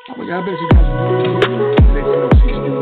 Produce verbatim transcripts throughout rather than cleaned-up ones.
Oh my God, I bet you guys enjoyed the Next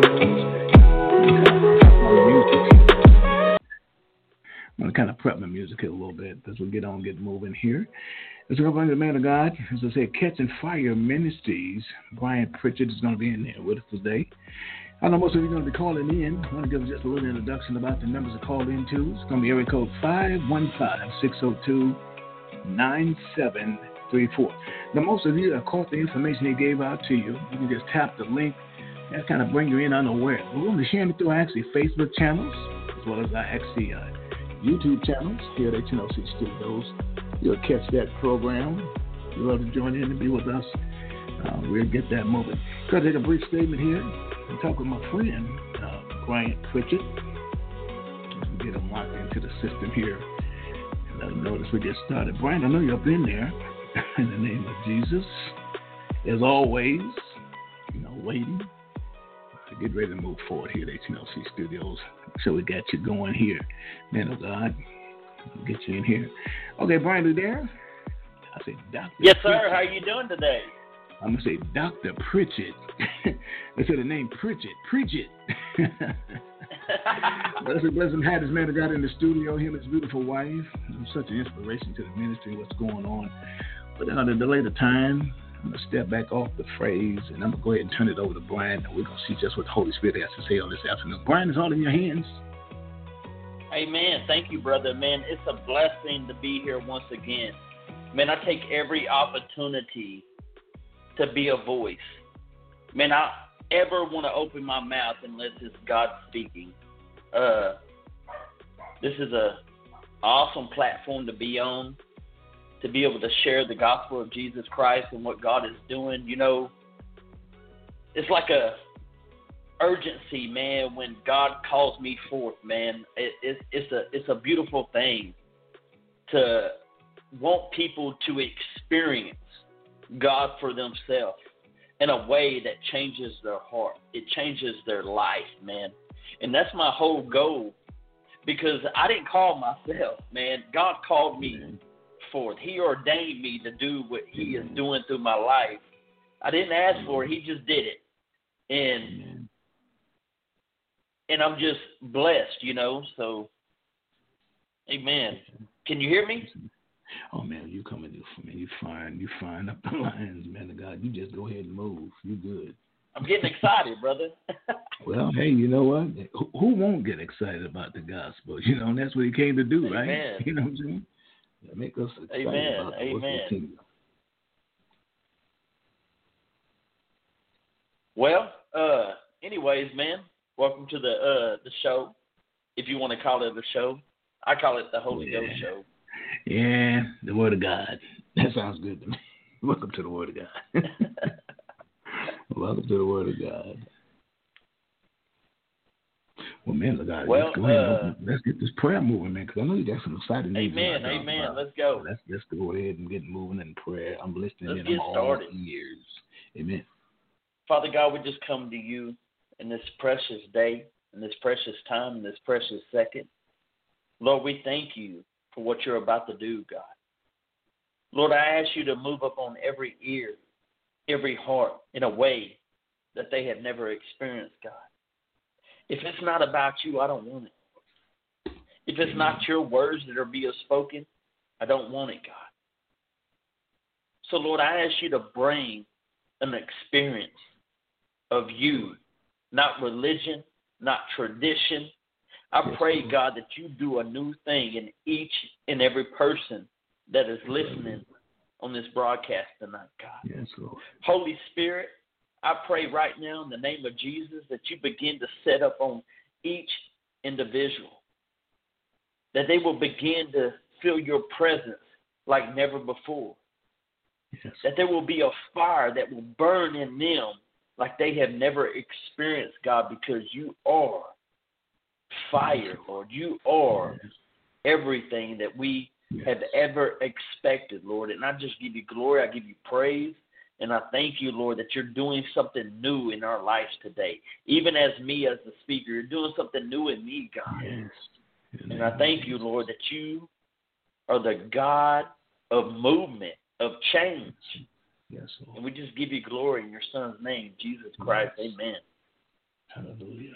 I'm going to kind of prep my music here a little bit as we get on, get moving here. As we go on to the man of God, as I said, Catching Fire Ministries, Brian Pritchett is going to be in there with us today. I know most of you are going to be calling in. I want to give just a little introduction about the numbers to call into. It's going to be area code five one five, six oh two, nine seven three four. Now, most of you have caught the information he gave out to you. You can just tap the link. That kind of bring you in unaware. We're going to be sharing it through our actually Facebook channels, as well as our actually uh, YouTube channels here at H N O C Studios. You'll catch that program. You'll love to join in and be with us. Uh, we'll get that moving. Going to take a brief statement here and talk with my friend, uh, Brian Pritchett. Get him locked into the system here. And let him know as we get started. Brian, I know you've been there. In the name of Jesus. As always, you know, waiting. Get ready to move forward here at H N O C Studios. So we got you going here. Man of God, get you in here. Okay, Brian, you there? I say, Doctor Yes, sir. Pritchett. How are you doing today? I'm going to say Doctor Pritchett. They said the name Pritchett. Pritchett. Bless him, bless him. Had this man of God in the studio, him and his beautiful wife. It was such an inspiration to the ministry, what's going on. But uh, to delay the time, I'm going to step back off the phrase, and I'm going to go ahead and turn it over to Brian, and we're going to see just what the Holy Spirit has to say on this afternoon. Brian, it's all in your hands. Amen. Thank you, brother. Man, it's a blessing to be here once again. Man, I take every opportunity to be a voice. Man, I ever want to open my mouth unless it's God speaking. Uh, this is a awesome platform to be on, to be able to share the gospel of Jesus Christ and what God is doing. You know, it's like a urgency, man, when God calls me forth, man. It, it, it's a it's a beautiful thing to want people to experience God for themselves in a way that changes their heart. It changes their life, man. And that's my whole goal, because I didn't call myself, man. God called me mm-hmm. forth. He ordained me to do what he is doing through my life. I didn't ask for it. He just did it. And and I'm just blessed, you know. So, amen. Can you hear me? Oh, man, you coming in for me. You fine. You fine up the lines, man of God. You just go ahead and move. You good. I'm getting excited, brother. Well, hey, you know what? Who won't get excited about the gospel? You know, and that's what he came to do, right? Amen. You know what I'm saying? Make us excited Amen. about the Amen. kingdom. Well, uh, anyways, man, welcome to the uh, the show. If you want to call it a show, I call it the Holy yeah. Ghost show. Yeah, the Word of God. That sounds good to me. Welcome to the Word of God. Welcome to the Word of God. Well, man of God, well, let's go ahead. Uh, and let's get this prayer moving, man, because I know you got some exciting news. Amen, amen. About. Let's go. Let's let's go ahead and get moving in prayer. I'm listening let's in. Get I'm started. all ears. Amen. Father God, we just come to you in this precious day, in this precious time, in this precious second. Lord, we thank you for what you're about to do, God. Lord, I ask you to move up on every ear, every heart in a way that they have never experienced, God. If it's not about you, I don't want it. If it's not your words that are being spoken, I don't want it, God. So, Lord, I ask you to bring an experience of you, not religion, not tradition. I yes, pray, Lord. God, that you do a new thing in each and every person that is listening on this broadcast tonight, God. Yes, Lord. Holy Spirit, I pray right now in the name of Jesus that you begin to set up on each individual, that they will begin to feel your presence like never before, yes. that there will be a fire that will burn in them like they have never experienced, God, because you are fire, Lord. You are yes. everything that we yes. have ever expected, Lord. And I just give you glory. I give you praise. And I thank you, Lord, that you're doing something new in our lives today. Even as me, as the speaker, you're doing something new in me, God. Yes. And I thank you, Lord, that you are the God of movement, of change. Yes, Lord. And we just give you glory in your Son's name, Jesus Christ. Yes. Amen. Hallelujah.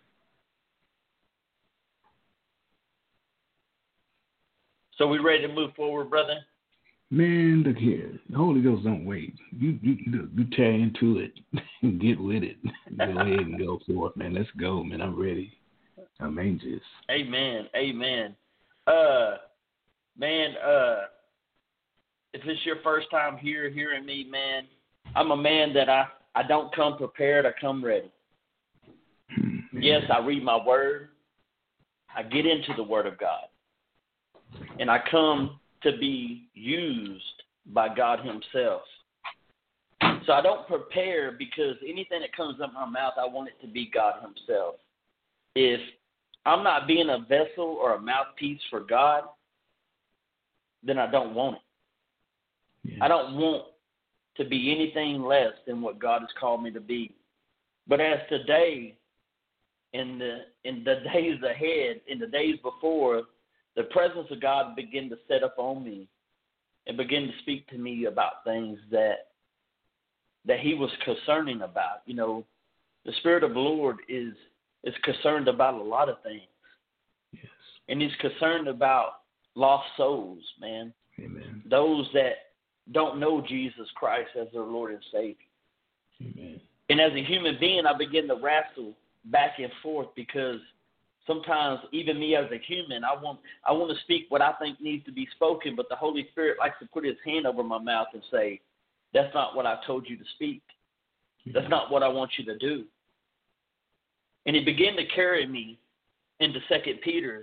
So we ready to move forward, brother? Man, look here. The Holy Ghost don't wait. You you you, you tear into it and get with it. Go ahead and go forth, man. Let's go, man. I'm ready. I'm anxious. Amen. Amen. Uh, man, uh, if it's your first time here hearing me, man, I'm a man that I, I don't come prepared. I come ready. Yes, I read my word. I get into the word of God. And I come to be used by God himself. So I don't prepare because anything that comes out my mouth, I want it to be God himself. If I'm not being a vessel or a mouthpiece for God, then I don't want it. Yeah. I don't want to be anything less than what God has called me to be. But as today, in the in the days ahead, in the days before, the presence of God began to set up on me and begin to speak to me about things that that he was concerning about. You know, the Spirit of the Lord is is concerned about a lot of things. Yes. And he's concerned about lost souls, man. Amen. Those that don't know Jesus Christ as their Lord and Savior. Amen. And as a human being, I begin to wrestle back and forth because sometimes even me as a human, I want I want to speak what I think needs to be spoken, but the Holy Spirit likes to put his hand over my mouth and say, that's not what I told you to speak. That's not what I want you to do. And he began to carry me into Second Peter's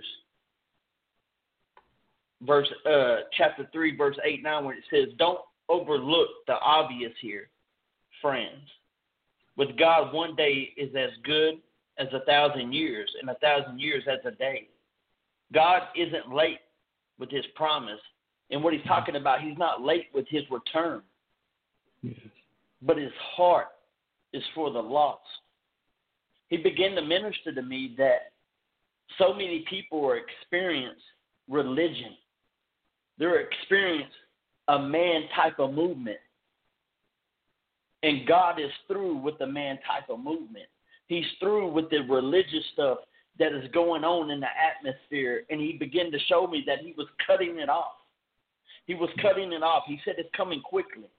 verse, uh, chapter three, verse eight, nine, where it says, don't overlook the obvious here, friends. With God, one day is as good as a thousand years, and a thousand years as a day. God isn't late with his promise. And what he's talking about, he's not late with his return. Yes. But his heart is for the lost. He began to minister to me that so many people are experiencing religion. They're experiencing a man type of movement. And God is through with the man type of movement. He's through with the religious stuff that is going on in the atmosphere. And he began to show me that he was cutting it off. He was cutting it off. He said it's coming quickly.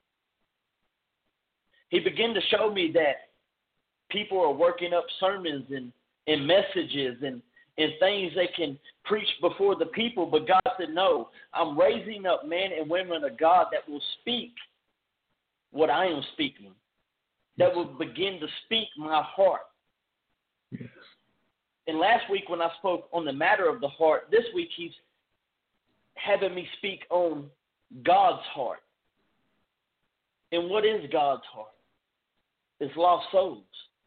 He began to show me that people are working up sermons and, and messages and, and things they can preach before the people. But God said, no, I'm raising up men and women of God that will speak what I am speaking, that will begin to speak my heart. Yes. And last week when I spoke on the matter of the heart, this week he's having me speak on God's heart. And what is God's heart? It's lost souls.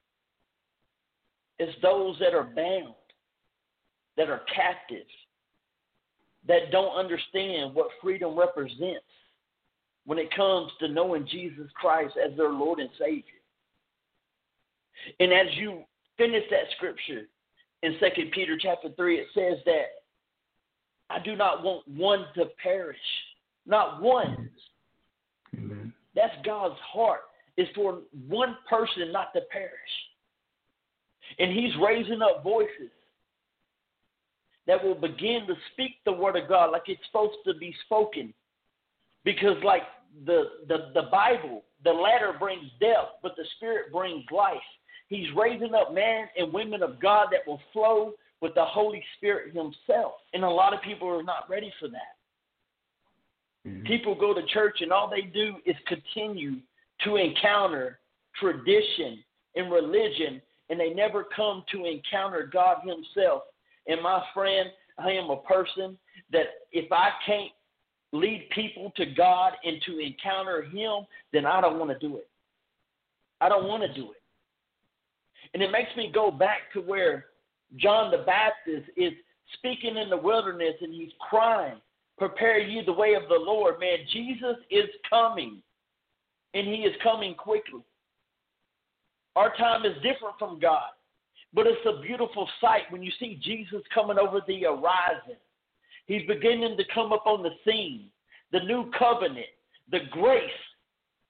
It's those that are bound, that are captive, that don't understand what freedom represents when it comes to knowing Jesus Christ as their Lord and Savior. And as you finish that scripture in Second Peter chapter three, it says that I do not want one to perish. Not one. Amen. That's God's heart, is for one person not to perish. And he's raising up voices that will begin to speak the word of God like it's supposed to be spoken. Because like the, the, the Bible, the latter brings death, but the Spirit brings life. He's raising up men and women of God that will flow with the Holy Spirit himself. And a lot of people are not ready for that. Mm-hmm. People go to church and all they do is continue to encounter tradition and religion, and they never come to encounter God himself. And my friend, I am a person that if I can't lead people to God and to encounter him, then I don't want to do it. I don't want to do it. And it makes me go back to where John the Baptist is speaking in the wilderness and he's crying, prepare you the way of the Lord. Man, Jesus is coming, and he is coming quickly. Our time is different from God, but it's a beautiful sight when you see Jesus coming over the horizon. He's beginning to come up on the scene, the new covenant, the grace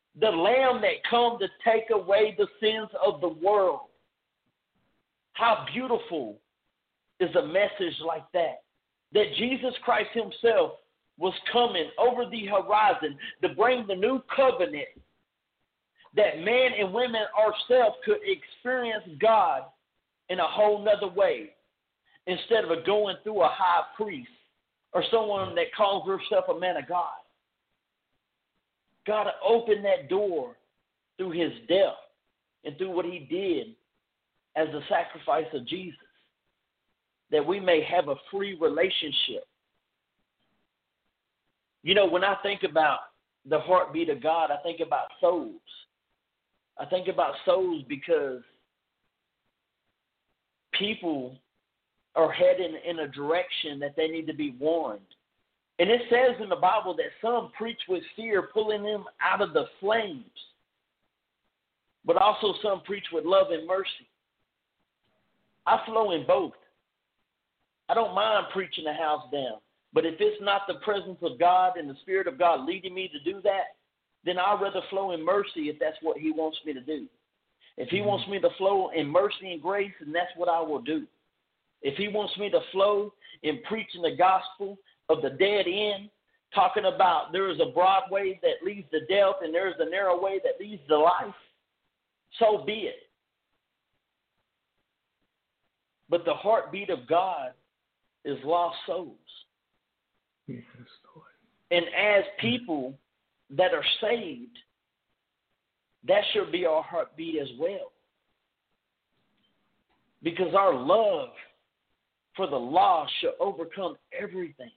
the Lamb that come to take away the sins of the world. How beautiful is a message like that, that Jesus Christ himself was coming over the horizon to bring the new covenant, that men and women ourselves could experience God in a whole nother way, instead of going through a high priest or someone that calls herself a man of God. God opened that door through his death and through what he did as the sacrifice of Jesus, that we may have a free relationship. You know, when I think about the heartbeat of God, I think about souls. I think about souls because people are heading in a direction that they need to be warned. And it says in the Bible that some preach with fear, pulling them out of the flames, but also some preach with love and mercy. I flow in both. I don't mind preaching the house down, but if it's not the presence of God and the Spirit of God leading me to do that, then I'd rather flow in mercy if that's what he wants me to do. If he mm-hmm. wants me to flow in mercy and grace, then that's what I will do. If he wants me to flow in preaching the gospel of the dead end, talking about there is a broad way that leads to death and there is a narrow way that leads to life, so be it. But the heartbeat of God is lost souls. Yes, Lord. And as people that are saved, that should be our heartbeat as well. Because our love for the lost should overcome everything.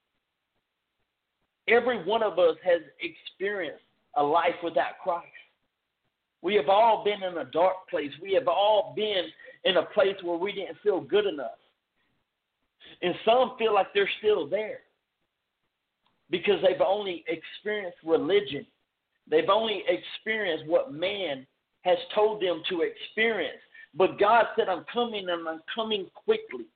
Every one of us has experienced a life without Christ. We have all been in a dark place. We have all been in a place where we didn't feel good enough. And some feel like they're still there because they've only experienced religion. They've only experienced what man has told them to experience. But God said, I'm coming and I'm coming quickly.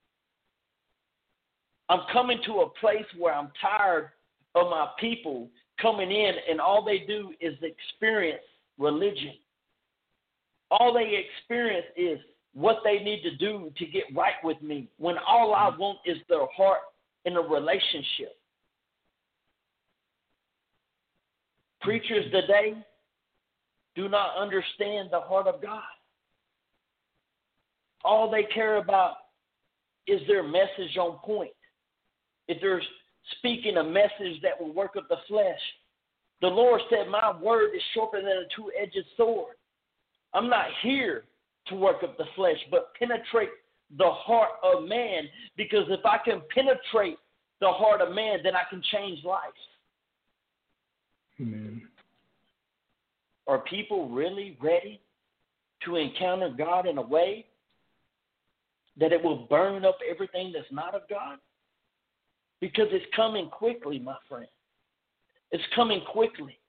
I'm coming to a place where I'm tired of my people coming in and all they do is experience religion. All they experience is what they need to do to get right with me, when all I want is their heart in a relationship. Preachers today do not understand the heart of God. All they care about is their message on point. If they're speaking a message that will work up the flesh, the Lord said, my word is sharper than a two-edged sword. I'm not here to work up the flesh, but penetrate the heart of man, because if I can penetrate the heart of man, then I can change lives. Amen. Are people really ready to encounter God in a way that it will burn up everything that's not of God? Because it's coming quickly, my friend. It's coming quickly.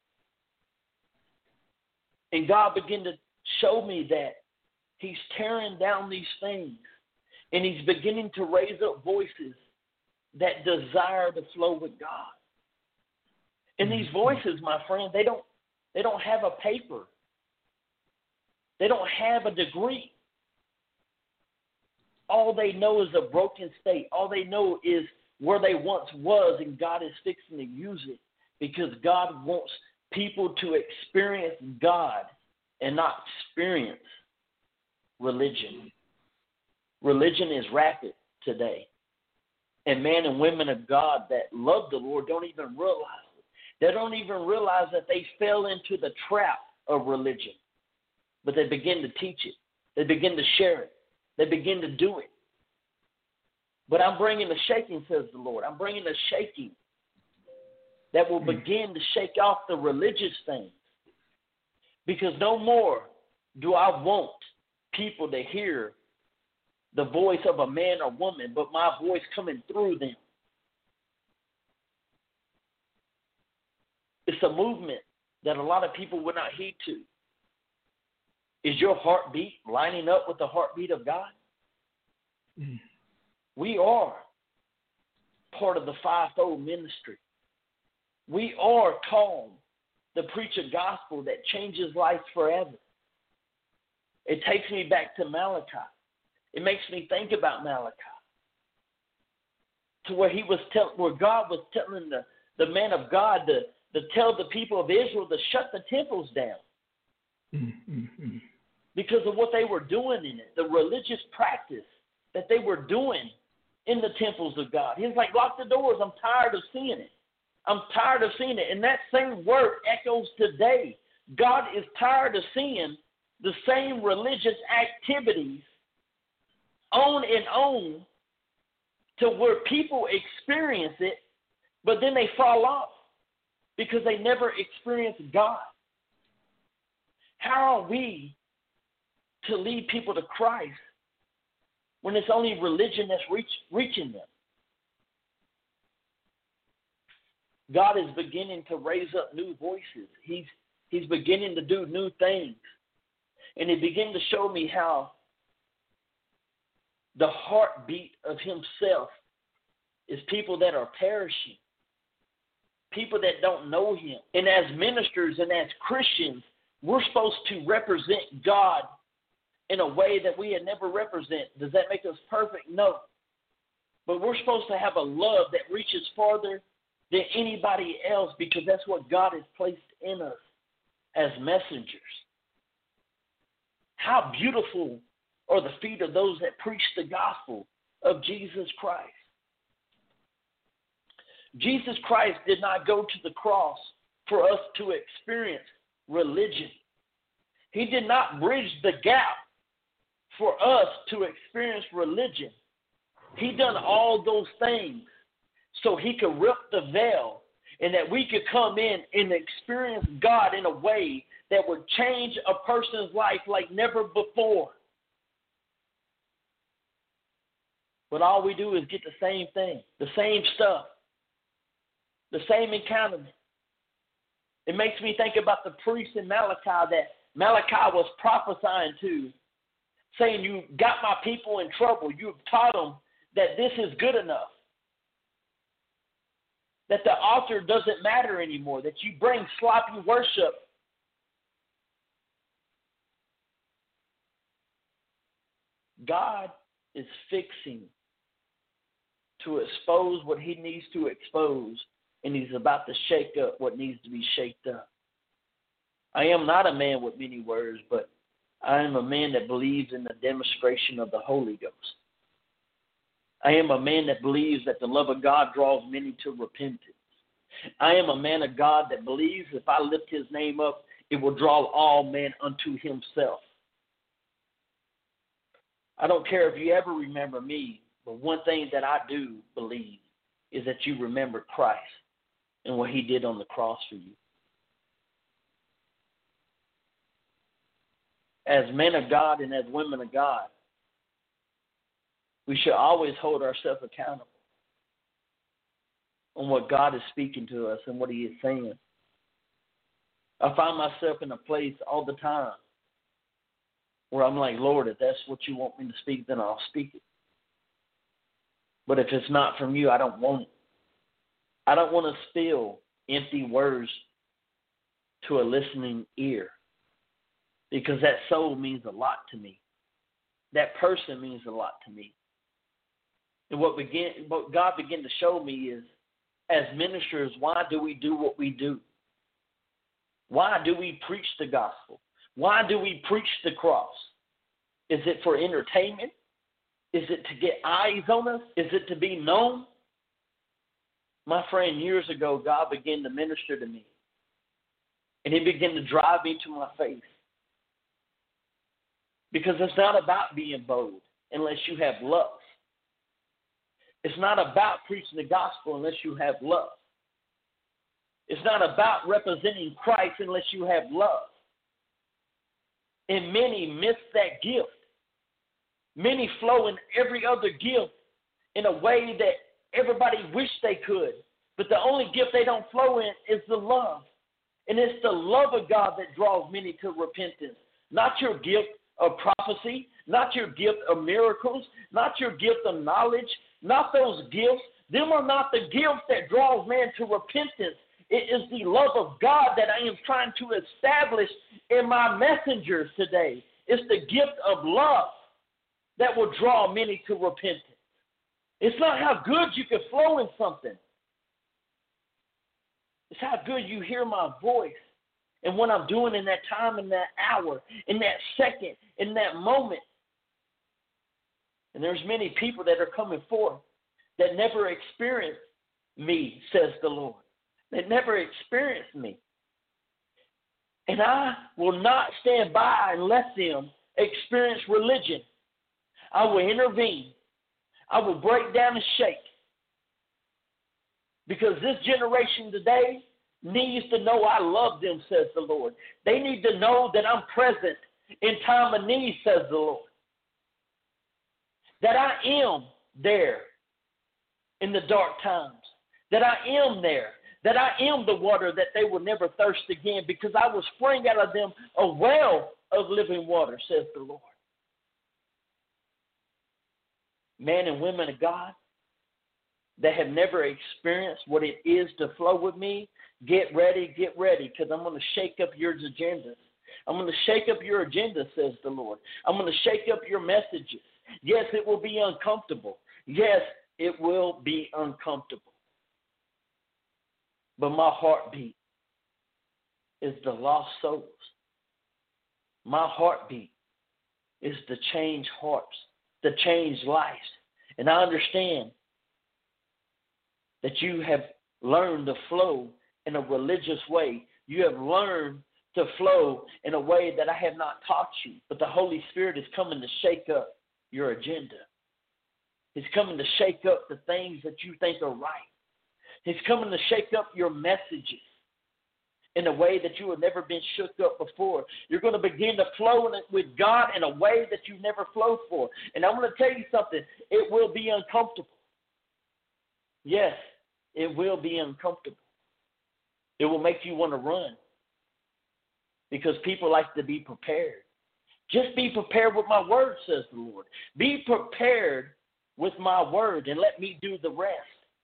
And God began to show me that he's tearing down these things, and he's beginning to raise up voices that desire to flow with God. And these voices, my friend, they don't they don't have a paper. They don't have a degree. All they know is a broken state. All they know is where they once was, and God is fixing to use it, because God wants people to experience God and not experience religion. Religion is rapid today. And men and women of God that love the Lord don't even realize it. They don't even realize that they fell into the trap of religion. But they begin to teach it. They begin to share it. They begin to do it. But I'm bringing the shaking, says the Lord. I'm bringing the shaking that will begin to shake off the religious things. Because no more do I want people to hear the voice of a man or woman, but my voice coming through them. It's a movement that a lot of people would not heed to. Is your heartbeat lining up with the heartbeat of God? Mm. We are part of the fivefold ministry. We are called to preach a gospel that changes lives forever. It takes me back to Malachi. It makes me think about Malachi, to where he was tell, where God was telling the, the man of God to, to tell the people of Israel to shut the temples down mm-hmm. because of what they were doing in it, the religious practice that they were doing in the temples of God. He was like, lock the doors. I'm tired of seeing it. I'm tired of seeing it. And that same word echoes today. God is tired of seeing the same religious activities on and on to where people experience it, but then they fall off because they never experience God. How are we to lead people to Christ when it's only religion that's reach, reaching them? God is beginning to raise up new voices. He's, he's beginning to do new things. And he began to show me how the heartbeat of himself is people that are perishing, people that don't know him. And as ministers and as Christians, we're supposed to represent God in a way that we had never represented. Does that make us perfect? No. But we're supposed to have a love that reaches farther than anybody else because that's what God has placed in us as messengers. How beautiful are the feet of those that preach the gospel of Jesus Christ. Jesus Christ did not go to the cross for us to experience religion. He did not bridge the gap for us to experience religion. He done all those things so he could rip the veil and that we could come in and experience God in a way that would change a person's life like never before. But all we do is get the same thing, the same stuff, the same encounter. It makes me think about the priest in Malachi that Malachi was prophesying to, saying, you got my people in trouble. You've taught them that this is good enough, that the altar doesn't matter anymore, that you bring sloppy worship. God is fixing to expose what he needs to expose, and he's about to shake up what needs to be shaked up. I am not a man with many words, but I am a man that believes in the demonstration of the Holy Ghost. I am a man that believes that the love of God draws many to repentance. I am a man of God that believes if I lift his name up, it will draw all men unto himself. I don't care if you ever remember me, but one thing that I do believe is that you remember Christ and what he did on the cross for you. As men of God and as women of God, we should always hold ourselves accountable on what God is speaking to us and what he is saying. I find myself in a place all the time where I'm like, Lord, if that's what you want me to speak, then I'll speak it. But if it's not from you, I don't want it. I don't want to spill empty words to a listening ear, because that soul means a lot to me. That person means a lot to me. And what, begin, what God began to show me is, as ministers, why do we do what we do? Why do we preach the gospel? Why do we preach the cross? Is it for entertainment? Is it to get eyes on us? Is it to be known? My friend, years ago, God began to minister to me. And he began to drive me to my face. Because it's not about being bold unless you have love. It's not about preaching the gospel unless you have love. It's not about representing Christ unless you have love. And many miss that gift. Many flow in every other gift in a way that everybody wish they could. But the only gift they don't flow in is the love. And it's the love of God that draws many to repentance. Not your gift of prophecy, not your gift of miracles, not your gift of knowledge, not those gifts. Them are not the gifts that draws man to repentance. It is the love of God that I am trying to establish in my messengers today. It's the gift of love that will draw many to repentance. It's not how good you can flow in something. It's how good you hear my voice and what I'm doing in that time, in that hour, in that second, in that moment. And there's many people that are coming forth that never experienced me, says the Lord. They never experienced me. And I will not stand by and let them experience religion. I will intervene. I will break down and shake. Because this generation today needs to know I love them, says the Lord. They need to know that I'm present in time of need, says the Lord. That I am there in the dark times. That I am there. That I am the water that they will never thirst again, because I will spring out of them a well of living water, says the Lord. Men and women of God that have never experienced what it is to flow with me, get ready, get ready, because I'm going to shake up your agendas. I'm going to shake up your agenda, says the Lord. I'm going to shake up your messages. Yes, it will be uncomfortable. Yes, it will be uncomfortable. But my heartbeat is the lost souls. My heartbeat is the changed hearts, the changed lives. And I understand that you have learned to flow in a religious way. You have learned to flow in a way that I have not taught you. But the Holy Spirit is coming to shake up your agenda. He's coming to shake up the things that you think are right. He's coming to shake up your messages in a way that you have never been shook up before. You're going to begin to flow with God in a way that you've never flowed for. And I'm going to tell you something. It will be uncomfortable. Yes, it will be uncomfortable. It will make you want to run because people like to be prepared. Just be prepared with my word, says the Lord. Be prepared with my word and let me do the rest.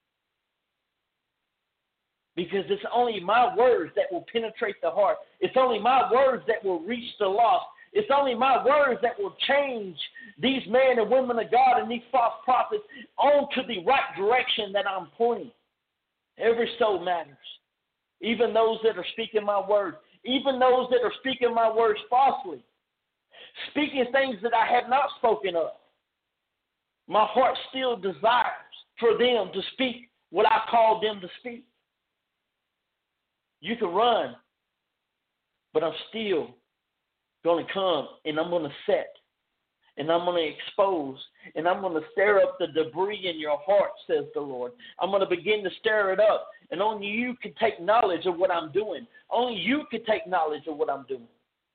Because it's only my words that will penetrate the heart. It's only my words that will reach the lost. It's only my words that will change these men and women of God and these false prophets onto the right direction that I'm pointing. Every soul matters. Even those that are speaking my word. Even those that are speaking my words falsely. Speaking things that I have not spoken of. My heart still desires for them to speak what I called them to speak. You can run, but I'm still going to come and I'm going to set and I'm going to expose and I'm going to stir up the debris in your heart, says the Lord. I'm going to begin to stir it up, and only you can take knowledge of what I'm doing. Only you can take knowledge of what I'm doing.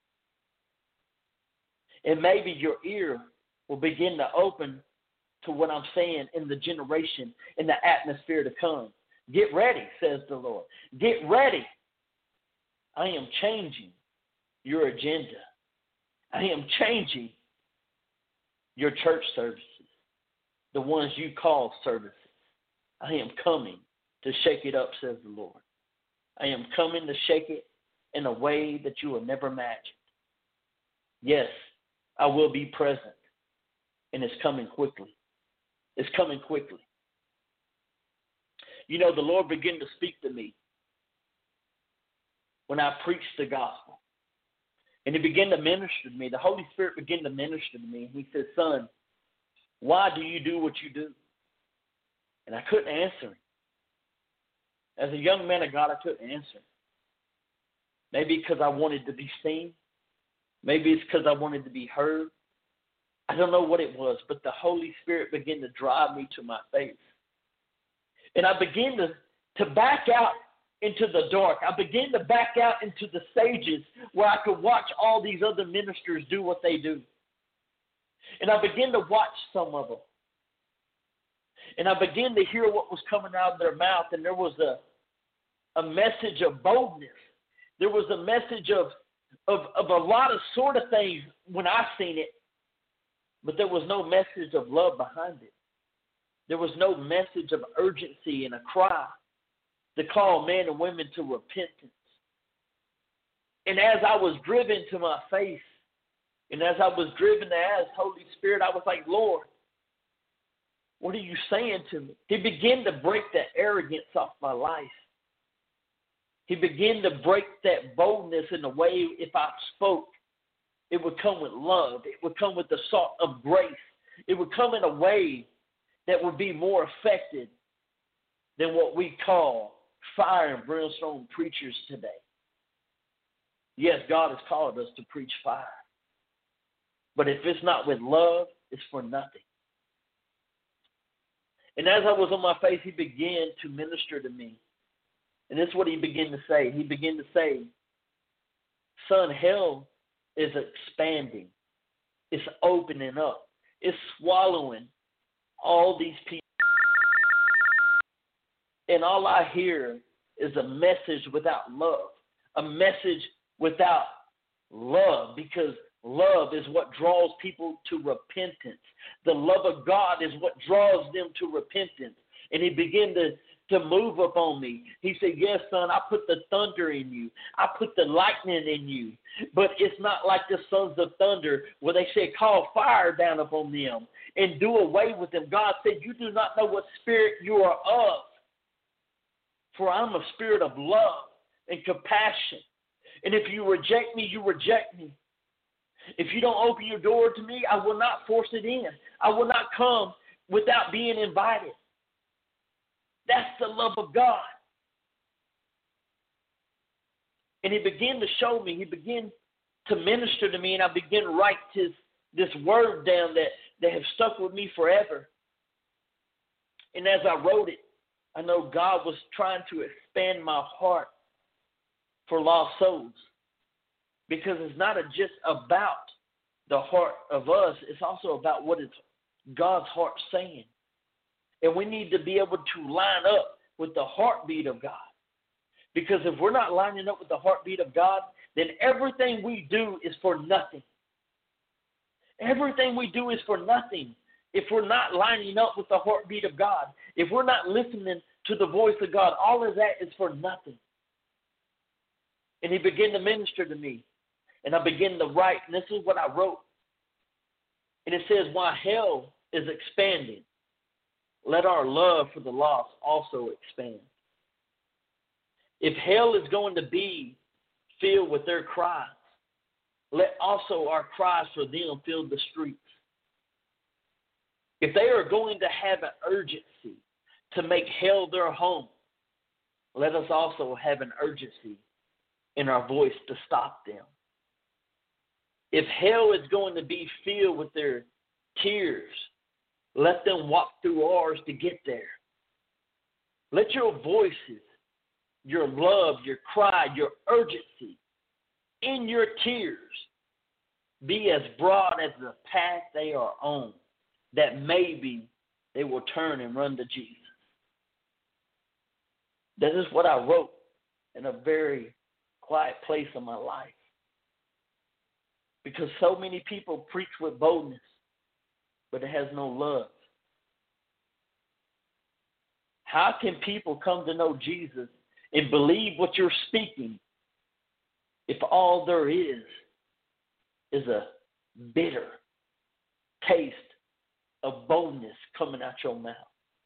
And maybe your ear will begin to open to what I'm saying in the generation, in the atmosphere to come. Get ready, says the Lord. Get ready. I am changing your agenda. I am changing your church services, the ones you call services. I am coming to shake it up, says the Lord. I am coming to shake it in a way that you will never imagine. Yes, I will be present, and it's coming quickly. It's coming quickly. You know, the Lord began to speak to me when I preached the gospel. And he began to minister to me. The Holy Spirit began to minister to me. He said, son, why do you do what you do? And I couldn't answer him. As a young man of God, I couldn't answer him. Maybe because I wanted to be seen. Maybe it's because I wanted to be heard. I don't know what it was, but the Holy Spirit began to drive me to my face. And I began to, to back out into the dark. I began to back out into the stages where I could watch all these other ministers do what they do. And I began to watch some of them. And I began to hear what was coming out of their mouth, and there was a, a message of boldness. There was a message of, of, of a lot of sort of things when I seen it, but there was no message of love behind it. There was no message of urgency and a cry to call men and women to repentance. And as I was driven to my face, and as I was driven to ask Holy Spirit, I was like, Lord, what are you saying to me? He began to break that arrogance off my life. He began to break that boldness in the way if I spoke, it would come with love. It would come with the salt of grace. It would come in a way that would be more effective than what we call fire and brimstone preachers today. Yes, God has called us to preach fire. But if it's not with love, it's for nothing. And as I was on my face, he began to minister to me. And this is what he began to say. He began to say, son, hell is expanding. It's opening up. It's swallowing all these people. And all I hear is a message without love, a message without love, because love is what draws people to repentance. The love of God is what draws them to repentance. And he began to, to move upon me. He said, yes, son, I put the thunder in you. I put the lightning in you. But it's not like the sons of thunder where they say, call fire down upon them and do away with them. God said, you do not know what spirit you are of. For I'm a spirit of love and compassion. And if you reject me, you reject me. If you don't open your door to me, I will not force it in. I will not come without being invited. That's the love of God. And he began to show me, he began to minister to me, and I began to write his, this word down that, that have stuck with me forever. And as I wrote it, I know God was trying to expand my heart for lost souls. Because it's not a, just about the heart of us. It's also about what is God's heart saying. And we need to be able to line up with the heartbeat of God. Because if we're not lining up with the heartbeat of God, then everything we do is for nothing. Everything we do is for nothing if we're not lining up with the heartbeat of God. If we're not listening to the voice of God, all of that is for nothing. And he began to minister to me. And I began to write, and this is what I wrote. And it says, while hell is expanding, let our love for the lost also expand. If hell is going to be filled with their cries, let also our cries for them fill the streets. If they are going to have an urgency to make hell their home, let us also have an urgency in our voice to stop them. If hell is going to be filled with their tears, let them walk through ours to get there. Let your voices, your love, your cry, your urgency in your tears be as broad as the path they are on, that maybe they will turn and run to Jesus. That is what I wrote in a very quiet place of my life. Because so many people preach with boldness, but it has no love. How can people come to know Jesus and believe what you're speaking if all there is is a bitter taste of boldness coming out your mouth?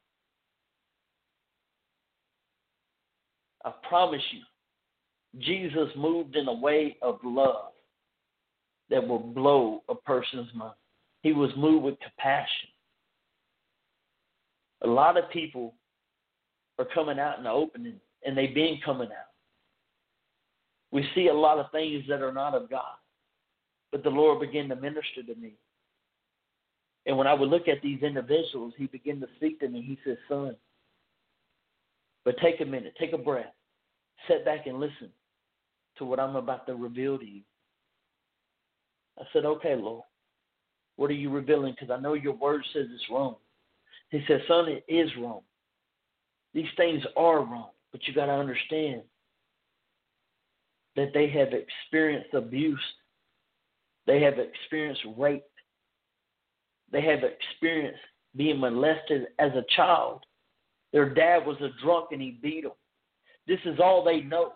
I promise you, Jesus moved in a way of love that will blow a person's mind. He was moved with compassion. A lot of people are coming out in the opening, and they've been coming out. We see a lot of things that are not of God, but the Lord began to minister to me. And when I would look at these individuals, he began to speak to me. He said, son, but take a minute, take a breath, sit back and listen to what I'm about to reveal to you. I said, okay, Lord, what are you revealing? Because I know your word says it's wrong. He said, son, it is wrong. These things are wrong, but you got to understand that they have experienced abuse. They have experienced rape. They have experienced being molested as a child. Their dad was a drunk and he beat them. This is all they know.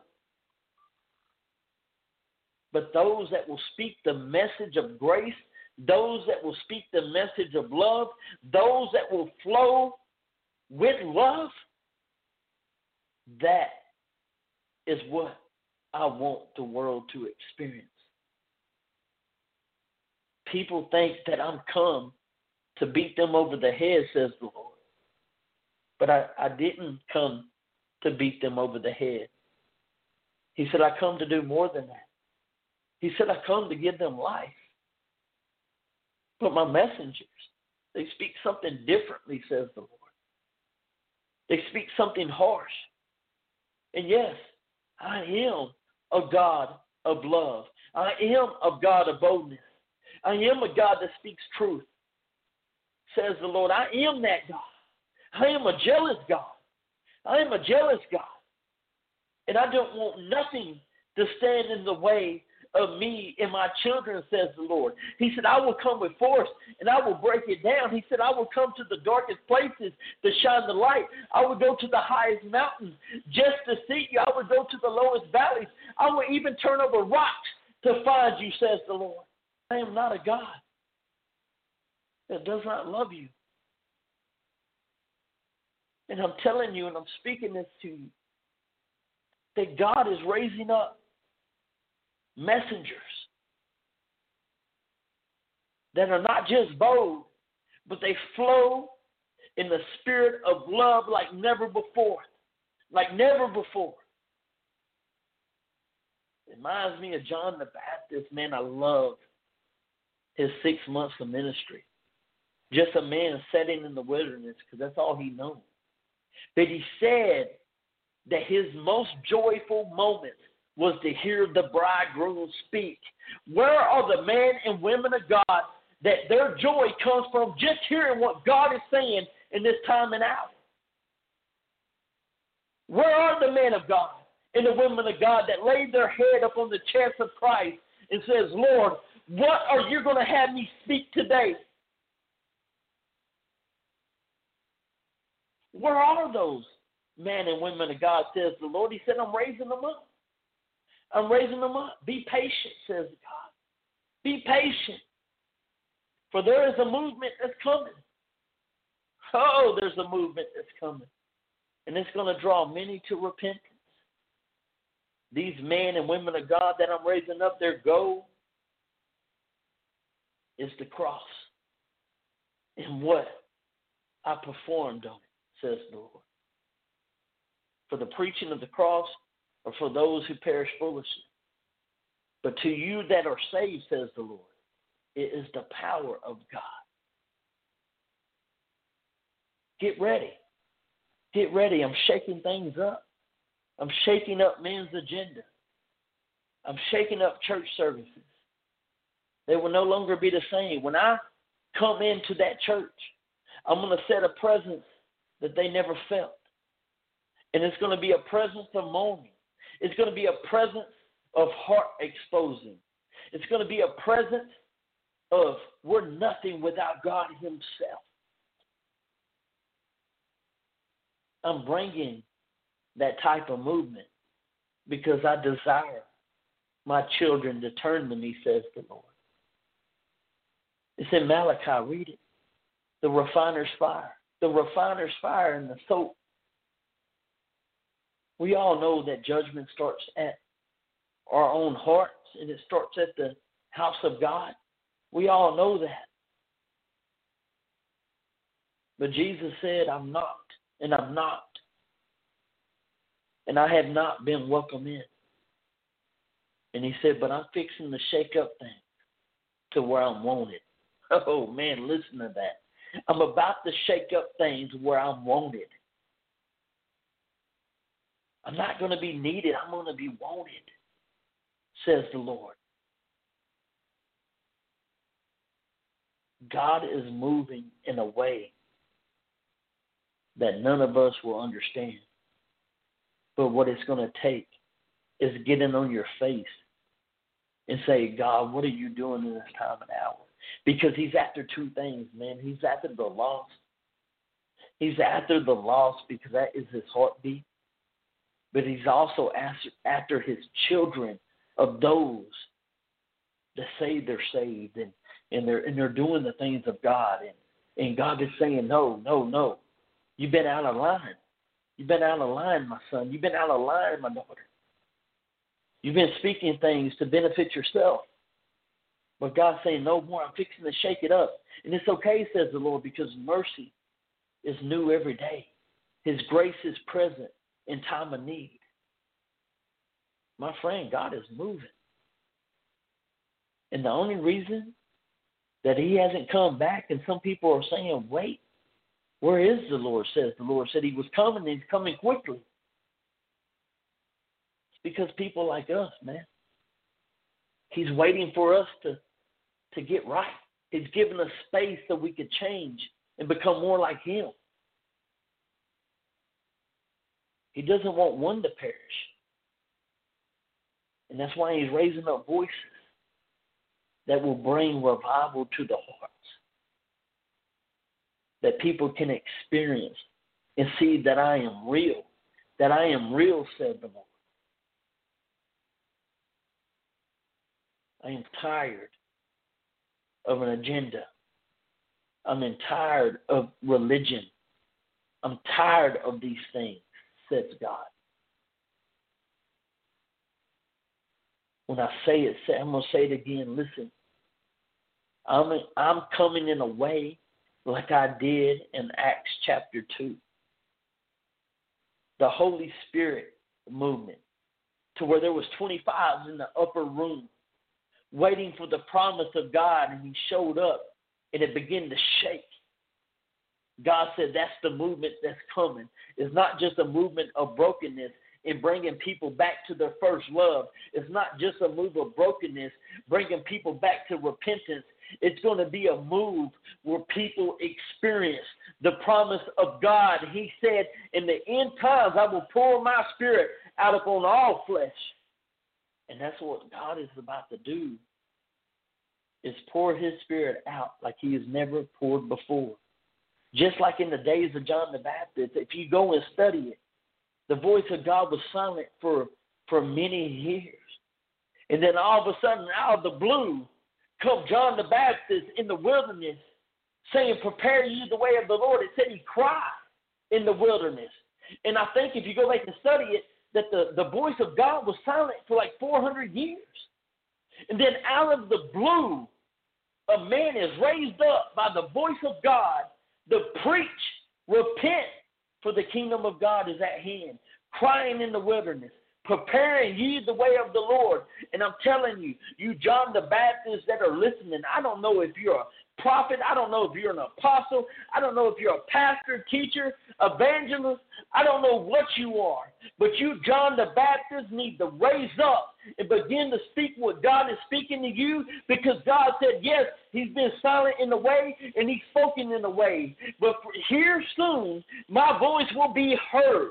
But those that will speak the message of grace, those that will speak the message of love, those that will flow with love, that is what I want the world to experience. People think that I'm come to beat them over the head, says the Lord. But I, I didn't come to beat them over the head. He said, I come to do more than that. He said, I come to give them life. But my messengers, they speak something differently, says the Lord. They speak something harsh. And yes, I am a God of love. I am a God of boldness. I am a God that speaks truth, says the Lord. I am that God. I am a jealous God. I am a jealous God. And I don't want nothing to stand in the way of me and my children, says the Lord. He said, I will come with force and I will break it down. He said, I will come to the darkest places to shine the light. I will go to the highest mountains just to see you. I will go to the lowest valleys. I will even turn over rocks to find you, says the Lord. I am not a God that does not love you. And I'm telling you, and I'm speaking this to you, that God is raising up messengers that are not just bold, but they flow in the spirit of love like never before. Like never before. It reminds me of John the Baptist. Man, I love his six months of ministry. Just a man sitting in the wilderness, because that's all he knows. But he said that his most joyful moments was to hear the bridegroom speak. Where are the men and women of God that their joy comes from just hearing what God is saying in this time and hour? Where are the men of God and the women of God that laid their head up on the chest of Christ and says, Lord, what are you going to have me speak today? Where are those men and women of God, says the Lord? He said, I'm raising them up. I'm raising them up. Be patient, says God. Be patient. For there is a movement that's coming. Oh, there's a movement that's coming. And it's going to draw many to repentance. These men and women of God that I'm raising up, their goal is the cross. And what I performed on it, says the Lord. For the preaching of the cross, or for those who perish foolishly. But to you that are saved, says the Lord, it is the power of God. Get ready. Get ready. I'm shaking things up. I'm shaking up men's agenda. I'm shaking up church services. They will no longer be the same. When I come into that church, I'm going to set a presence that they never felt. And it's going to be a presence of mourning. It's going to be a presence of heart exposing. It's going to be a presence of we're nothing without God himself. I'm bringing that type of movement because I desire my children to turn to me, says the Lord. It's in Malachi, read it. The refiner's fire. The refiner's fire and the soap. We all know that judgment starts at our own hearts and it starts at the house of God. We all know that. But Jesus said, I'm not, and I'm not. And I have not been welcome in. And he said, but I'm fixing to shake up things to where I'm wanted. Oh, man, listen to that. I'm about to shake up things where I'm wanted. I'm not going to be needed. I'm going to be wanted, says the Lord. God is moving in a way that none of us will understand. But what it's going to take is getting on your face and say, God, what are you doing in this time and hour? Because he's after two things, man. He's after the lost. He's after the lost because that is his heartbeat. but he's also after, after his children of those that say they're saved and, and they're and they're doing the things of God. And, and God is saying, no, no, no. You've been out of line. You've been out of line, my son. You've been out of line, my daughter. You've been speaking things to benefit yourself. But God's saying, no more. I'm fixing to shake it up. And it's okay, says the Lord, because mercy is new every day. His grace is present in time of need. My friend, God is moving. And the only reason that he hasn't come back, and some people are saying, wait, where is the Lord, says the Lord said he was coming, and he's coming quickly. It's because people like us, man. He's waiting for us to, to get right. He's given us space so we could change and become more like him. He doesn't want one to perish. And that's why he's raising up voices that will bring revival to the hearts, that people can experience and see that I am real, that I am real, said the Lord. I am tired of an agenda. I'm tired of religion. I'm tired of these things, says God. When I say it, I'm going to say it again. Listen, I'm, I'm coming in a way like I did in Acts chapter two. The Holy Spirit movement, to where there was twenty-fives in the upper room waiting for the promise of God, and he showed up, and it began to shake. God said that's the movement that's coming. It's not just a movement of brokenness in bringing people back to their first love. It's not just a move of brokenness, bringing people back to repentance. It's going to be a move where people experience the promise of God. He said, in the end times, I will pour my spirit out upon all flesh. And that's what God is about to do, is pour his spirit out like he has never poured before. Just like in the days of John the Baptist, if you go and study it, the voice of God was silent for, for many years. And then all of a sudden, out of the blue, come John the Baptist in the wilderness saying, prepare you the way of the Lord. It said he cried in the wilderness. And I think if you go back and study it, that the, the voice of God was silent for like four hundred years. And then out of the blue, a man is raised up by the voice of God to preach, repent, for the kingdom of God is at hand, crying in the wilderness, preparing ye the way of the Lord. And I'm telling you, you John the Baptist that are listening, I don't know if you're a prophet, I don't know if you're an apostle, I don't know if you're a pastor, teacher, evangelist, I don't know what you are, but you John the Baptist need to raise up and begin to speak what God is speaking to you, because God said, yes, he's been silent in the way and he's spoken in the way, but here soon my voice will be heard.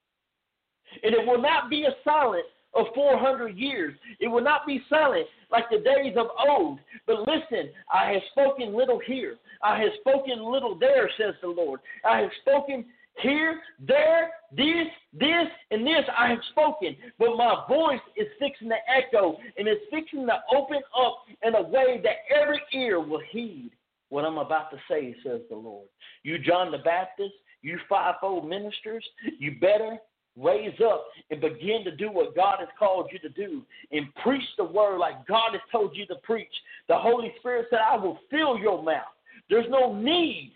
And it will not be a silence of four hundred years. It will not be silent like the days of old. But listen, I have spoken little here. I have spoken little there, says the Lord. I have spoken here, there, this, this, and this I have spoken. But my voice is fixing to echo, and it's fixing to open up in a way that every ear will heed what I'm about to say, says the Lord. You John the Baptist, you fivefold ministers, you better raise up and begin to do what God has called you to do and preach the word like God has told you to preach. The Holy Spirit said, I will fill your mouth. There's no need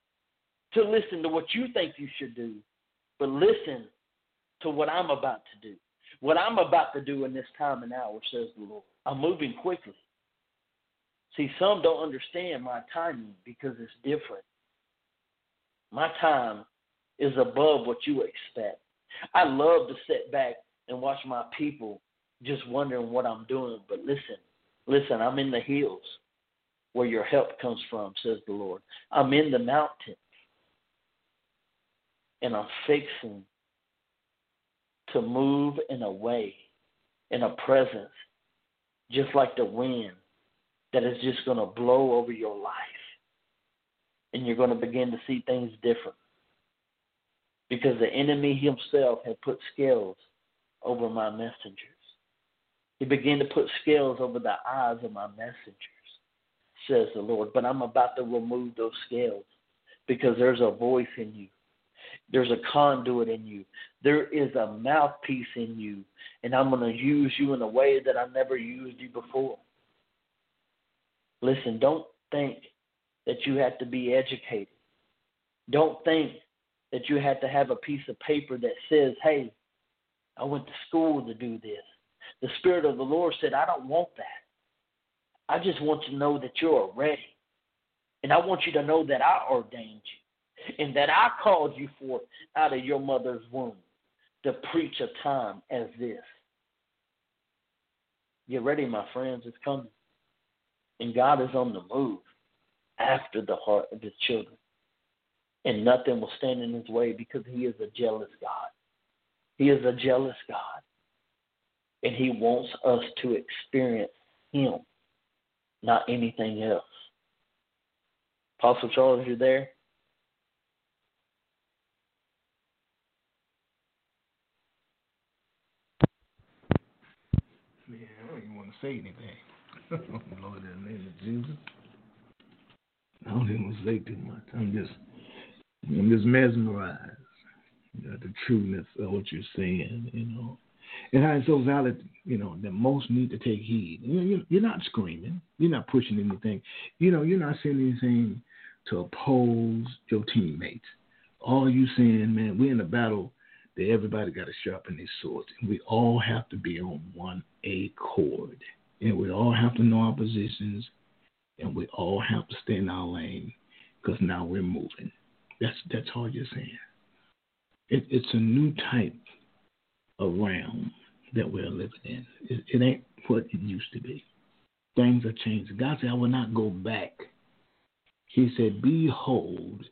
to listen to what you think you should do, but listen to what I'm about to do. What I'm about to do in this time and hour, says the Lord. I'm moving quickly. See, some don't understand my timing because it's different. My time is above what you expect. I love to sit back and watch my people just wondering what I'm doing. But listen, listen, I'm in the hills where your help comes from, says the Lord. I'm in the mountains, and I'm fixing to move in a way, in a presence, just like the wind that is just going to blow over your life. And you're going to begin to see things different. Because the enemy himself had put scales over my messengers. He began to put scales over the eyes of my messengers, says the Lord. But I'm about to remove those scales because there's a voice in you. There's a conduit in you. There is a mouthpiece in you. And I'm going to use you in a way that I never used you before. Listen, don't think that you have to be educated. Don't think that you have to have a piece of paper that says, hey, I went to school to do this. The Spirit of the Lord said, I don't want that. I just want you to know that you're ready. And I want you to know that I ordained you and that I called you forth out of your mother's womb to preach a time as this. Get ready, my friends. It's coming. And God is on the move after the heart of his children. And nothing will stand in his way because he is a jealous God. He is a jealous God. And he wants us to experience him, not anything else. Apostle Charles, you there? Yeah, I don't even want to say anything. Lord, in the name of Jesus. I don't even want to say too much. I'm just, I'm just mesmerized at the trueness of what you're saying, you know. And how it's so valid, you know, that most need to take heed. You know, you're not screaming. You're not pushing anything. You know, you're not saying anything to oppose your teammates. All you saying, man, we're in a battle that everybody got to sharpen their swords. And we all have to be on one accord. And we all have to know our positions. And we all have to stay in our lane because now we're moving. That's that's all you're saying. It, it's a new type of realm that we're living in. It, it ain't what it used to be. Things are changing. God said, I will not go back. He said, behold,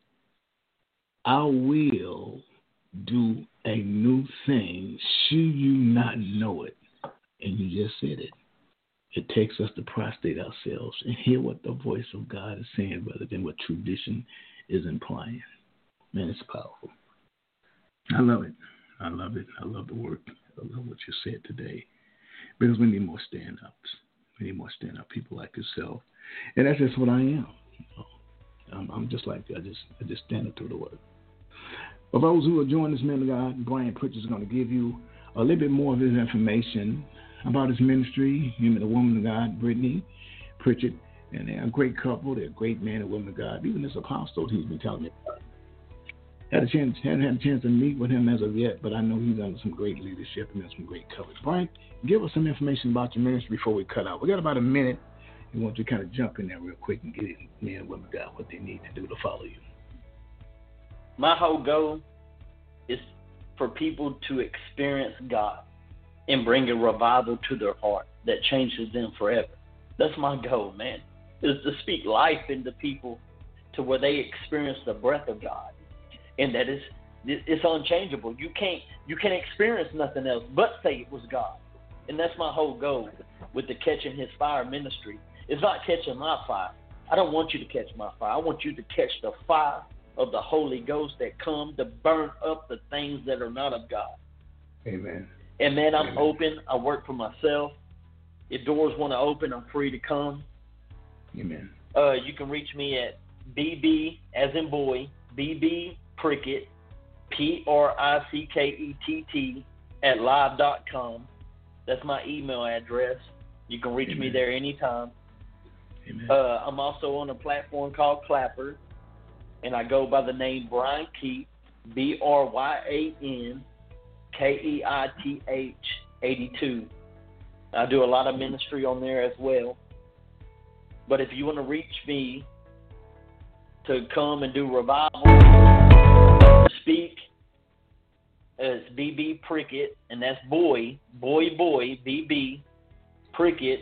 I will do a new thing. Should you not know it? And you just said it. It takes us to prostrate ourselves and hear what the voice of God is saying rather than what tradition is implying. Man, it's powerful. I love it. I love it. I love the work. I love what you said today. Because we need more stand-ups. We need more stand-up people like yourself. And that's just what I am. You know, I'm, I'm just like that. I just, I just stand up through the word. For those who are joining this man of God, Brian Pritchett is going to give you a little bit more of his information about his ministry, him and the woman of God, Brittany Pritchett. And they're a great couple. They're a great man and woman of God. Even this apostle he's been telling me about. Had a chance, hadn't had a chance to meet with him as of yet, but I know he's under some great leadership and some great coverage. Brian, give us some information about your ministry before we cut out. We got about a minute. We want you to kind of jump in there real quick and get it, men and women God, what they need to do to follow you. My whole goal is for people to experience God and bring a revival to their heart that changes them forever. That's my goal, man, is to speak life into people to where they experience the breath of God. And that is, it's unchangeable. You can't, you can't experience nothing else but say it was God. And that's my whole goal with the Catching His Fire ministry. It's not catching my fire. I don't want you to catch my fire. I want you to catch the fire of the Holy Ghost that come to burn up the things that are not of God. Amen. And man, I'm Amen. open. I work for myself. If doors want to open, I'm free to come. Amen. Uh, you can reach me at B B, as in boy, B B Prickett, P R I C K E T T, at live dot com. That's my email address. You can reach Amen. me there anytime. Amen. Uh, I'm also on a platform called Clapper, and I go by the name Brian Keith, B R Y A N K E I T H eighty-two. I do a lot of ministry on there as well. But if you want to reach me to come and do revival, speak, it's B B Prickett, and that's boy, boy, boy, B B Prickett,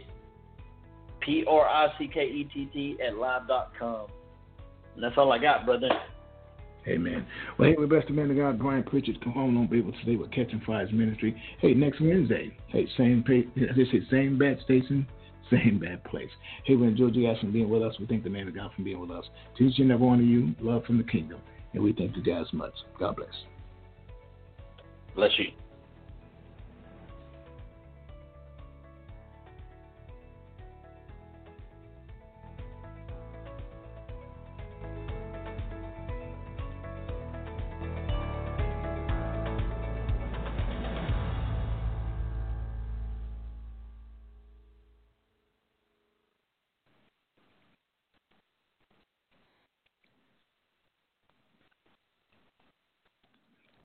P R I C K E T T, at live dot com. And that's all I got, brother. Amen. Well, hey, we're best of man of God, Brian Pritchett. Come on, on, people, today with Catching Fire's ministry. Hey, next Wednesday, hey, same pay, this is same bad station, same bad place. Hey, we enjoyed you guys from being with us. We thank the man of God from being with us. To each and every one of you, love from the kingdom. And we thank you guys much. God bless. Bless you.